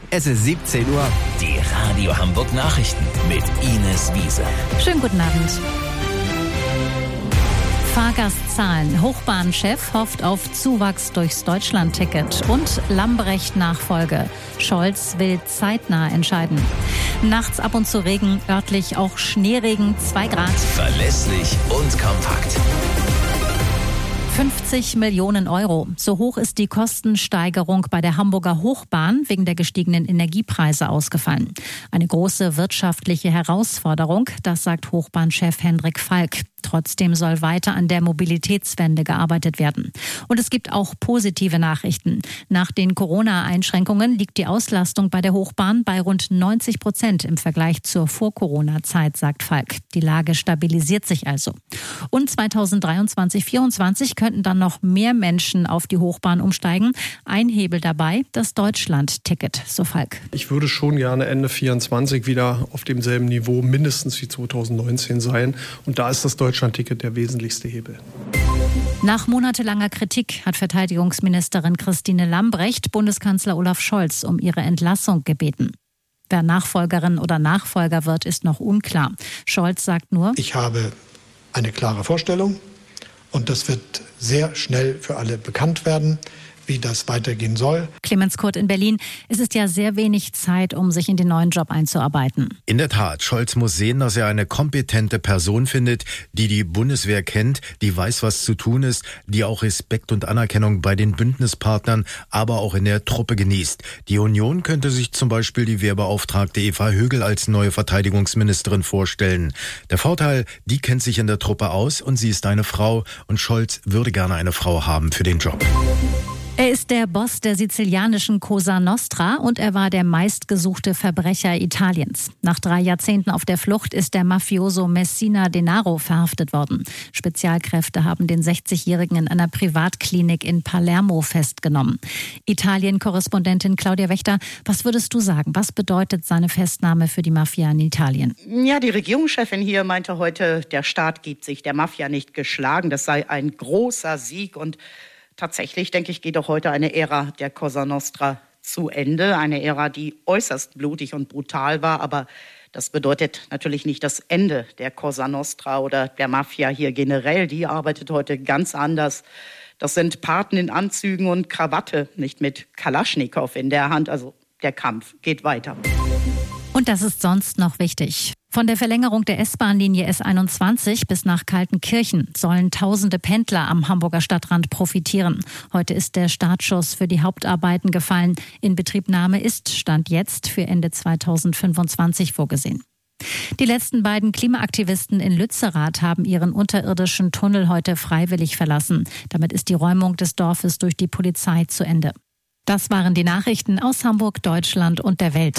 Es ist 17 Uhr. Die Radio Hamburg Nachrichten mit Ines Wiese. Schönen guten Abend. Fahrgastzahlen. Hochbahnchef hofft auf Zuwachs durchs Deutschlandticket. Und Lambrecht-Nachfolge. Scholz will zeitnah entscheiden. Nachts ab und zu Regen, örtlich auch Schneeregen, 2 Grad. Verlässlich und kompakt. 50 Millionen Euro. So hoch ist die Kostensteigerung bei der Hamburger Hochbahn wegen der gestiegenen Energiepreise ausgefallen. Eine große wirtschaftliche Herausforderung, das sagt Hochbahnchef Hendrik Falk. Trotzdem soll weiter an der Mobilitätswende gearbeitet werden. Und es gibt auch positive Nachrichten. Nach den Corona-Einschränkungen liegt die Auslastung bei der Hochbahn bei rund 90% im Vergleich zur Vor-Corona-Zeit, sagt Falk. Die Lage stabilisiert sich also. Und 2023/24 könnten dann noch mehr Menschen auf die Hochbahn umsteigen. Ein Hebel dabei, das Deutschland-Ticket, so Falk. Ich würde schon gerne Ende 2024 wieder auf demselben Niveau mindestens wie 2019 sein. Und da ist das Deutschland-Ticket der wesentlichste Hebel. Nach monatelanger Kritik hat Verteidigungsministerin Christine Lambrecht Bundeskanzler Olaf Scholz um ihre Entlassung gebeten. Wer Nachfolgerin oder Nachfolger wird, ist noch unklar. Scholz sagt nur: Ich habe eine klare Vorstellung und das wird sehr schnell für alle bekannt werden, wie das weitergehen soll. Clemens Kurt in Berlin. Es ist ja sehr wenig Zeit, um sich in den neuen Job einzuarbeiten. In der Tat, Scholz muss sehen, dass er eine kompetente Person findet, die die Bundeswehr kennt, die weiß, was zu tun ist, die auch Respekt und Anerkennung bei den Bündnispartnern, aber auch in der Truppe genießt. Die Union könnte sich zum Beispiel die Wehrbeauftragte Eva Högel als neue Verteidigungsministerin vorstellen. Der Vorteil, die kennt sich in der Truppe aus und sie ist eine Frau und Scholz würde gerne eine Frau haben für den Job. Er ist der Boss der sizilianischen Cosa Nostra und er war der meistgesuchte Verbrecher Italiens. Nach 3 Jahrzehnten auf der Flucht ist der Mafioso Messina Denaro verhaftet worden. Spezialkräfte haben den 60-Jährigen in einer Privatklinik in Palermo festgenommen. Italien-Korrespondentin Claudia Wächter, was würdest du sagen? Was bedeutet seine Festnahme für die Mafia in Italien? Ja, die Regierungschefin hier meinte heute, der Staat gibt sich der Mafia nicht geschlagen. Das sei ein großer Sieg und tatsächlich, denke ich, geht auch heute eine Ära der Cosa Nostra zu Ende. Eine Ära, die äußerst blutig und brutal war. Aber das bedeutet natürlich nicht das Ende der Cosa Nostra oder der Mafia hier generell. Die arbeitet heute ganz anders. Das sind Paten in Anzügen und Krawatte, nicht mit Kalaschnikow in der Hand. Also der Kampf geht weiter. Und das ist sonst noch wichtig. Von der Verlängerung der S-Bahn-Linie S21 bis nach Kaltenkirchen sollen tausende Pendler am Hamburger Stadtrand profitieren. Heute ist der Startschuss für die Hauptarbeiten gefallen. Inbetriebnahme ist Stand jetzt für Ende 2025 vorgesehen. Die letzten beiden Klimaaktivisten in Lützerath haben ihren unterirdischen Tunnel heute freiwillig verlassen. Damit ist die Räumung des Dorfes durch die Polizei zu Ende. Das waren die Nachrichten aus Hamburg, Deutschland und der Welt.